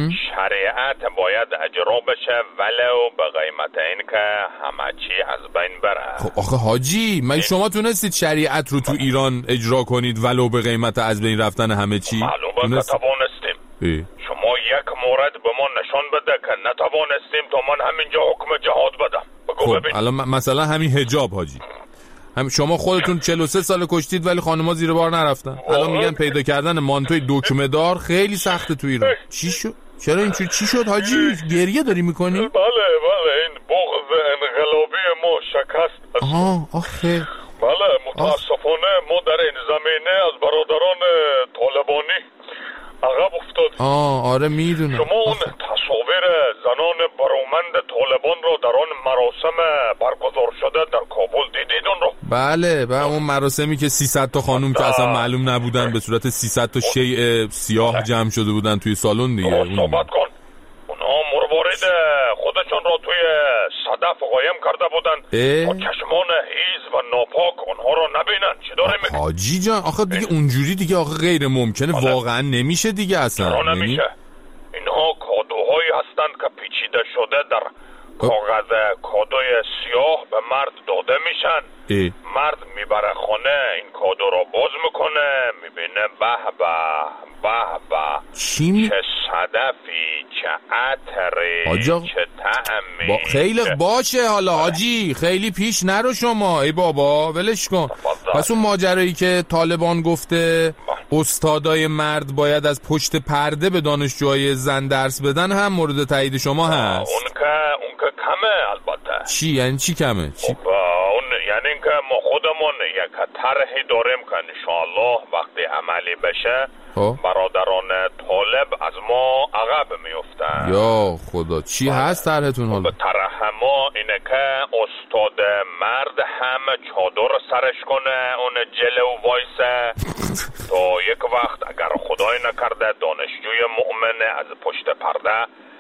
شریعت باید اجرا بشه ولو به قیمت این که همه چی از بین بره. خب آخه حاجی مگه شما تونستید شریعت رو تو ایران اجرا کنید ولو به قیمت از بین رفتن همه چی؟ معلومه که توانستیم. شما یک مورد به ما نشان بده که نتوانستیم تا من همینجا حکم جهاد بدم. بگو ببین. خب الان مثلا همین حجاب حاجی هم شما خودتون چهل و سه سال کشتید ولی خانم‌ها زیر بار نرفتن. الان میگن پیدا کردن مانتوی دکمه دار خیلی سخته تو ایران. چی شد؟ چرا اینجوری چی شد حاجی؟ گریه داری میکنی؟ بله بله این بغض انقلابی ما شکست. آها آخه بله متاسفانه ما در این زمینه از برادران طالبانی عقب افتاد. آه آره میدونم. شما اون تصاویر زنان برومند طالبان رو در آن مراسم برگزار شده در کابل دیدید اون رو؟ بله و اون مراسمی که سیصد تا خانوم که اصلا معلوم نبودن به صورت سیصد تا شیء سیاه جمع شده بودن توی سالن دیگه. صحبت کن. اونا مروارید خودشون رو توی صدف قایم کرده بودن با چشمان هیز و ناپاک اونها رو نبینن. چی داره میگه؟ حاجی جان آخه دیگه اونجوری دیگه آخه غیر ممکنه. آخه. واقعا نمیشه دیگه اصلا. چرا نمیشه؟ اینها کادوهایی هستن که پیچیده شده در کاغذ کادوی سیاه به مرد داده میشن. ای. مرد میبره خونه این کادو رو باز میکنه میبینه به به به به چی؟ چه صدفی چه عطری آجا... چه طعمی با... خیلی چه... باشه حالا حاجی خیلی پیش نرو شما ای بابا ولش کن. پس اون ماجرایی که طالبان گفته استادای مرد باید از پشت پرده به دانشجوهای زن درس بدن هم مورد تایید شما هست. اون که اون که کمه البته. چی یعنی چی کمه؟ چی؟ خب اون یعنی اینکه ما خودمون یک طرحی داریم که انشاءالله وقتی عملی بشه ها؟ برادران طالب از ما عقب میفتن. یا خدا چی هست طرحتون حالا؟ طرح ما اینه که استاد مرد هم چادر سرش کنه اون جلو وایسه تا یک وقت اگر خدای نکرده دانشجوی مؤمن از پشت پرده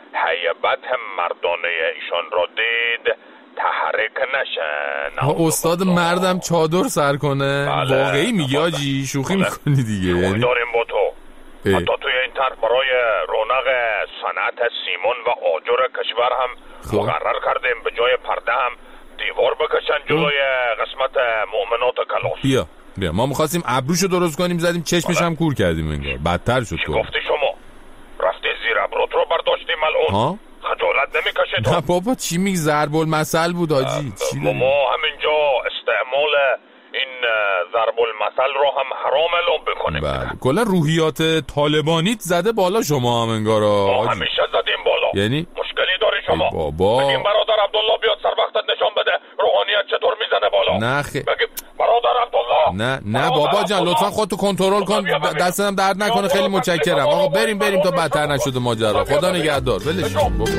هیبت مردانه ایشان را دید تحریک نشن. ها استاد مردم چادر سر کنه؟ بله. واقعی میگی آجی شوخی بله. میکنی دیگه یعنی داریم با تو ای. حتی توی این طرح برای رونق صنعت سیمون و آجر کشور هم مقرر کردیم به جای پرده هم دیوار بکشن جلوی قسمت مؤمنات کلاس. بیا بیا ما میخواستیم ابروشو درست کنیم زدیم چشمش بله. هم کور کردیم انگار بدتر شد. چی گفتی شما؟ رفتی زیر ابروت رو برداشتی ملعون؟ ها؟ خجالت نمیکشه تو؟ نه بابا چی میگی ضرب المثل بود آجی. ما همینجا استعمال این ضرب المثل رو هم حرام اعلام بکنیم. بله کلا روحیات طالبانیت زده بالا شما هم انگار آجی. همیشه زدیم بالا. یعنی مشکلی داری شما؟ بابا بگیم برادر عبدالله بیاد سر وقتت نشان بده روحانیت چطور میزنه بالا. نه خی... بگیم برادر عبدالله. نه نه بابا جان لطفا خودتو کنترل کن دستم درد نکنه خیلی متشکرم. آقا بریم بریم تا بدتر نشده ماجرا. خدا نگهدار. ولش کن بابا.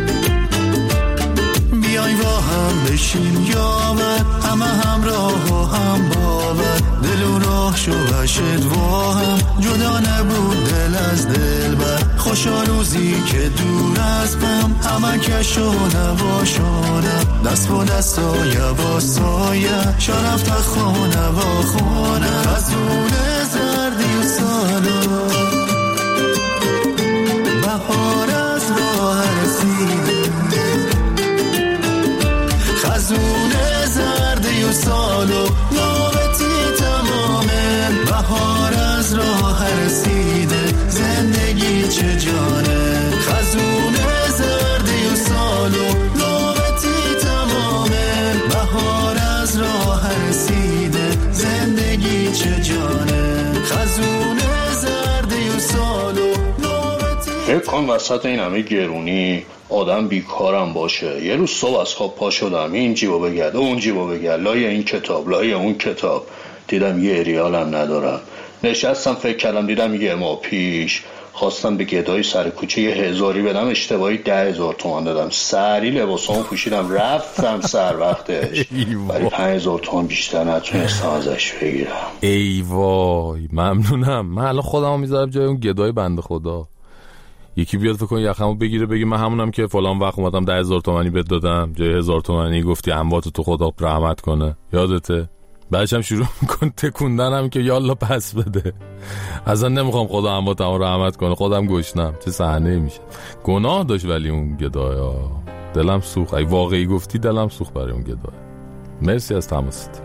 بیاین با هم بشین یاور همه همراه و هم باور دل و راه شو بشد و هم جدا نبود دل از دل بر خوشا روزی که دور از غم همه کش و نباشانم دست با دست و یبا سایه شرفت خونه و خونه از اون زردی و سالا بهار از راه رسیده خزونه سال و فکر کن وسط این همه گرونی آدم بیکارم باشه، یه روز صبح از خواب پا شدم این جیبو بگرد اون جیبو بگرد، لای این کتاب لای اون کتاب، دیدم یه ریالم ندارم. نشستم فکر کردم، دیدم یه ماه پیش خواستم به گدای سر کوچه یه هزاری بدم، اشتباهی ده هزار تومان دادم. سری لباسامو پوشیدم رفتم سر وقتش، ولی پنج هزار تومان بیشتر نتونستم ازش بگیرم. ای وای ممنونم. من الان خودمو میذارم جای اون گدای بنده خدا. یکی بیاد فکر کن یخمو بگیره بگی من همونم که فلان وقت اومدم ده هزار تومانی بهت دادم، جای هزار تومانی گفتی اموات تو خدا رحمت کنه، یادته؟ بعدش هم شروع میکن تکوندنم که یالا پس بده. اصلا نمیخوام خدا امواتمو رحمت کنه، خودم گشنم. چه صحنه میشه. گناه داشت ولی اون گدایا دلم سوخت. ای واقعی گفتی دلم سوخت برای اون گدایا. مرسی از تماست.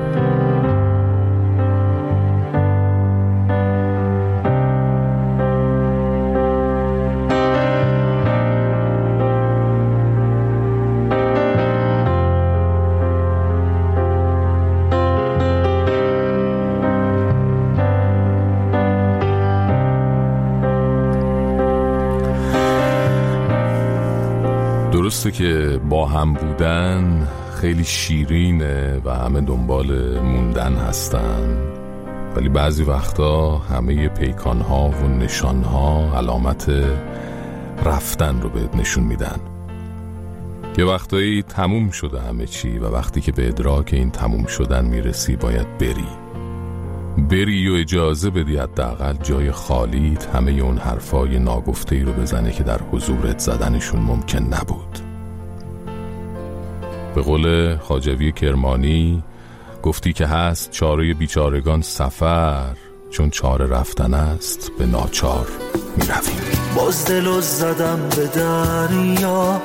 درسته که با هم بودن خیلی شیرینه و همه دنبال موندن هستن، ولی بعضی وقتا همه پیکانها و نشانها علامت رفتن رو بهت نشون میدن. یه وقتایی تموم شده همه چی و وقتی که به ادراک این تموم شدن میرسی باید بری بری و اجازه بدی حداقل جای خالیت همه اون حرفای ناگفته‌ای رو بزنه که در حضورت زدنشون ممکن نبود. به قول خواجوی کرمانی گفتی که هست چاره بیچارگان سفر، چون چاره رفتن است به ناچار میرویم. باز دلو زدم به دریا،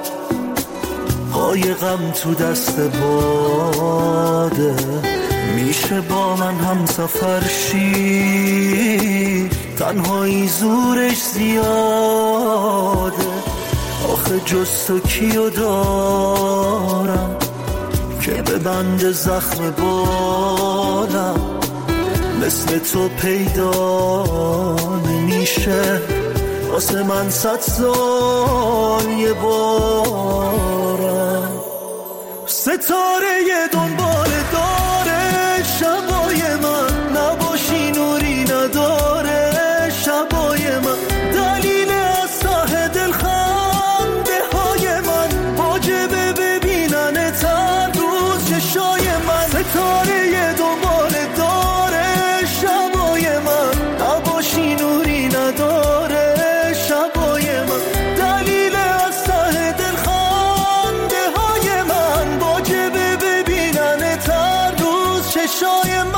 قایقم تو دست باده، میشه با من هم سفر شی، تنهایی زورش زیاده، آخه جز تو کیو دارم که به بند زخم بالم، مثل تو پیدا نمیشه واسه من صد سال یه بارم. ستاره دنبال داره شبای من، نباشی نوری نداره شبای من، دلیل از ته دل خنده های من، واجبه ببینن تر روز چشای من. ستاره دنبال داره شبای من، نباشی نوری نداره شبای من، دلیل از ته دل خنده های من، واجبه ببینن تر روز چشای من.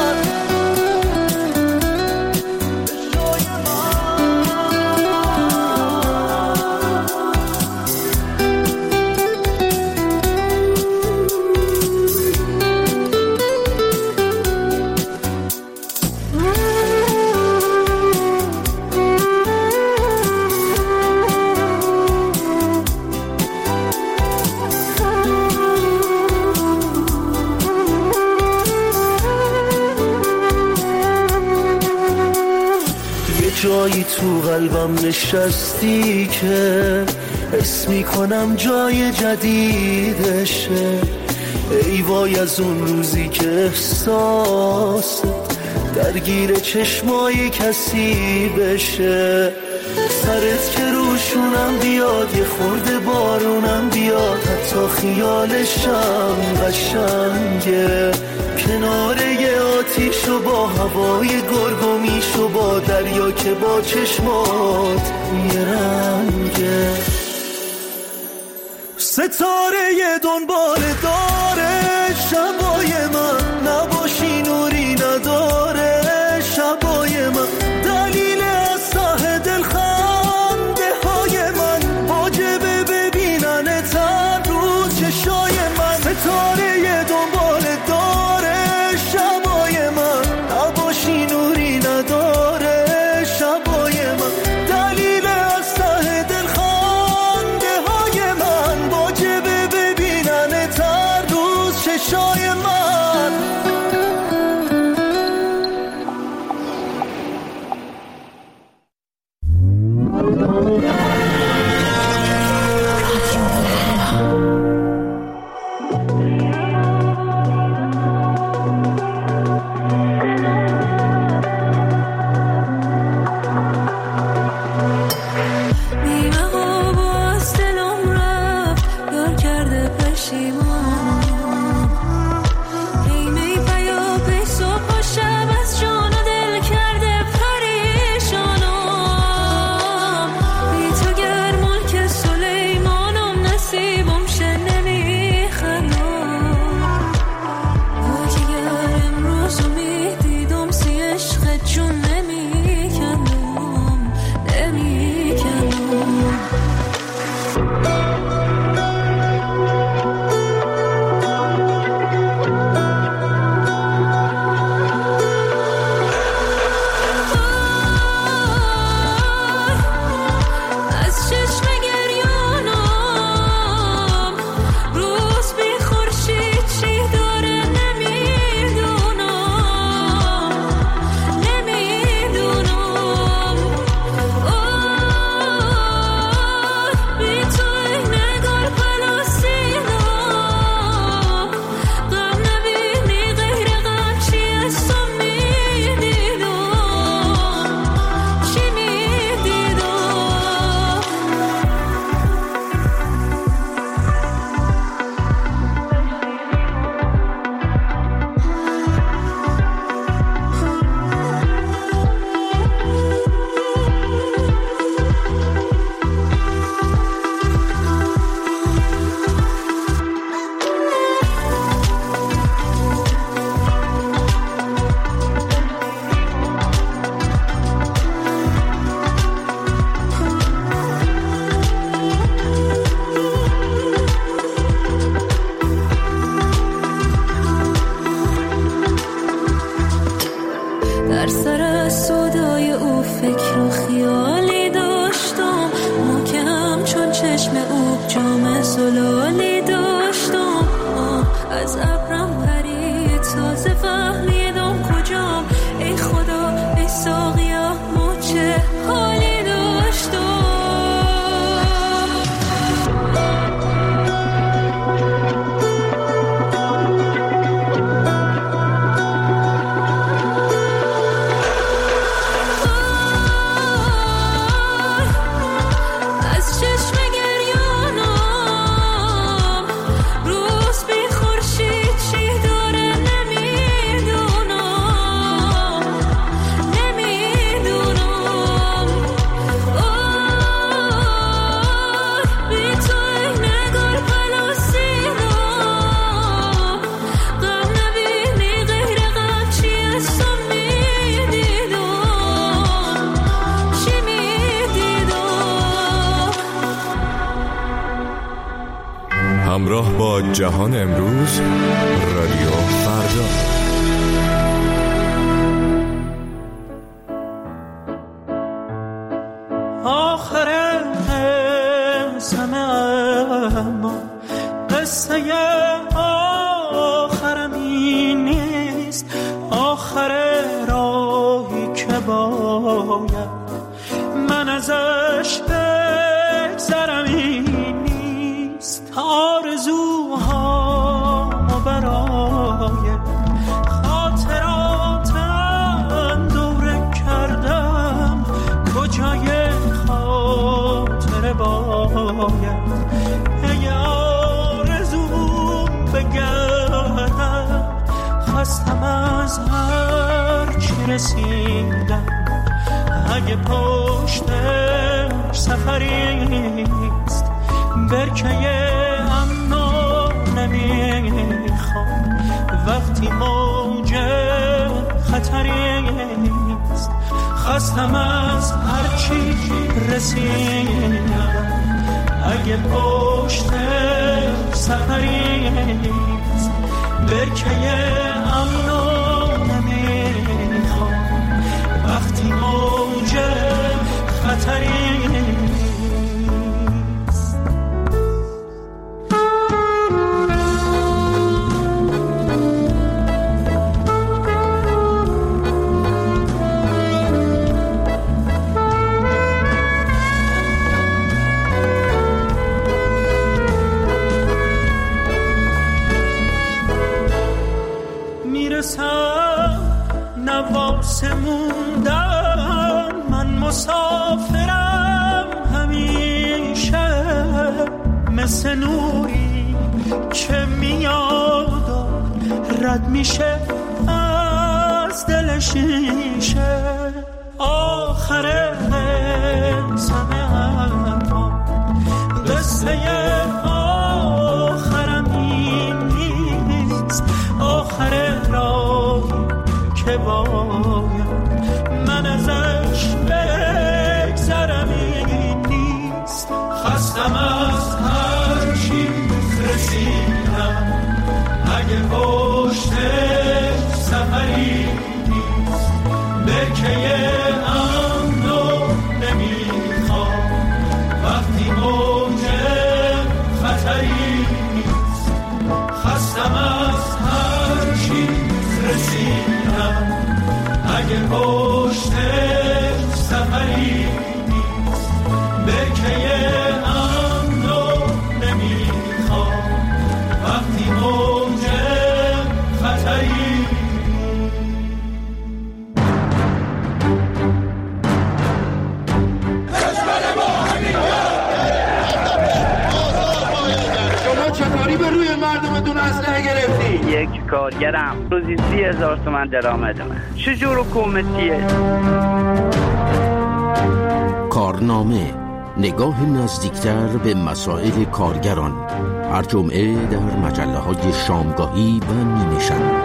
جایی تو قلبم نشستی که حس میکنم جای جدیدشه، ای وای از اون روزی که احساس درگیر چشمای کسی بشه، سرت که روشونم بیاد یه خورده بارونم بیاد، حتی خیالشم قشنگه، کناره یه آتیش و با هوای گرگومیش و با دریا که با چشمات یه رنگه. ستاره یه دنبال داره شبای من، نباشی نوری نداره شبای من، دلیل از ته دل خنده های من، واجبه ببینن تر روز چشای من. ستاره یه دنبال داره شبای من، نباشی نوری نداره شبای من، دلیل از ته دل خنده های من، واجبه ببینن تر روز چشای من. فکر و خیالی داشتم، محکم چون چشم او جام زلالی داشتم. از ابرم پرید تازه فهمیدم کجام، ای خدا ای ساقیا ما چه حالی داشتم. همراه با جهان امروز، رادیو فردا. آخر همه اما قصه آخرم این نیست، آخر راهی که باید من ازش بگذرم این نیست. آرزوهامو برای خاطراتم دوره کردم، کجای خاطره باید ای آرزوم بگردم. خستم از هر چی رسیدم، اگه پشت سفریست برکه امنو نمیخوام. وقتی موج خطریست، خستم از هر چی رسیدم، اگه پشت سفریست برکه امنو نمیخوام. وقتی موج خطریست. نواسموندم من مسافرم همیشه، مثل نوری که میاد و رد میشه از دل شیشه. آخر سمه اما قصه آخرم این نیست، آخر راهی که باید من ازش بگذرم این نیست. خستم از هر چی رسیدم، اگه پشت سفری نیست برکه امنو نمیخوام. وقتی موج خطری نیست، خستم از هر چی رسیدم، اگه پشت سفری نیست برکه امنو نمیخوام. وقتی موج خطری شما چطوری به روی مردمتون اسلحه گرفتی؟ یک کارگرم روزی سی هزار تومن درآمدمه. چجور حکومتیه؟ کارنامه، نگاه نزدیکتر به مسائل کارگران، هر جمعه در مجله های شامگاهی و نیمه شب.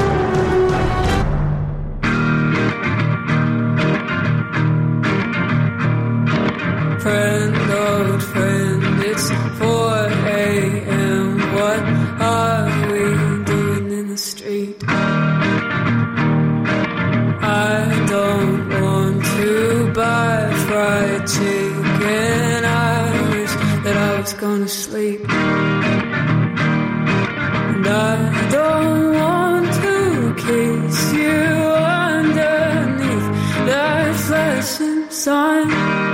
Friend, old friend, it's four a.m. What are we doing in the street? I don't want to buy fried chicken. I wish that I was gonna sleep. And I don't want to kiss you underneath that flashing sun.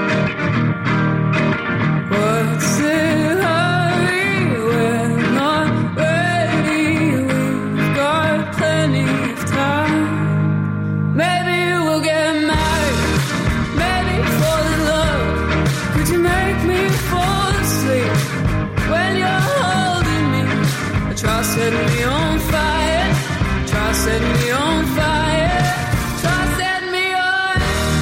What's the hurry? We're not ready. We've got plenty of time. Maybe we'll get married. Maybe fall in love. Could you make me fall asleep when you're holding me? Try setting me on fire. Try setting me on fire. Try setting me on.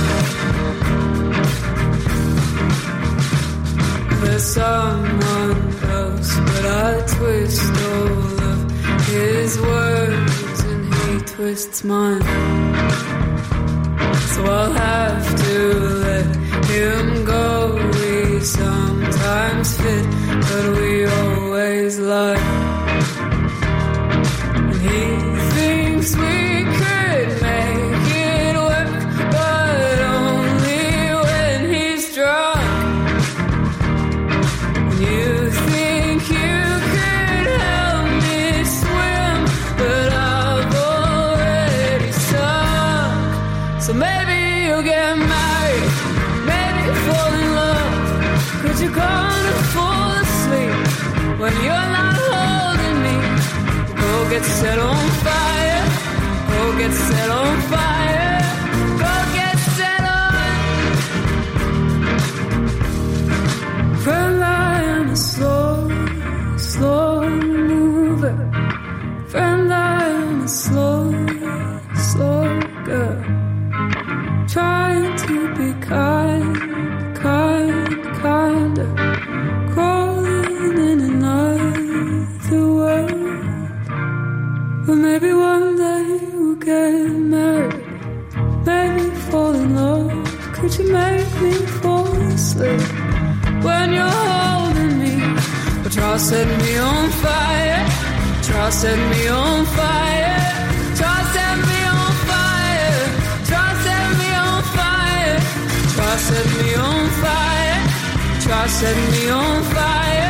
There's someone else, but I twist all of his words and he twists mine. So I'll have to let him go. We sometimes fit, but we always lie. He thinks we could make it work, but only when he's drunk. You think you could help me swim, but I've already sunk. So maybe you'll get married, maybe fall in love. Could you gonna fall asleep when you're not holding me? Go get set on fire. Go get set on fire. Go get set on. Friend, I am a slow, slow mover. Friend, I am a slow, slow girl. Trying to be kind, kind, kinder. Crawling in another world. But maybe one day we'll get married. Maybe fall in love. Could you make me fall asleep when you're holding me? But try setting me on fire. Try setting me on fire. Try setting me on fire. Try setting me on fire. Try setting me on fire. Try setting me on fire.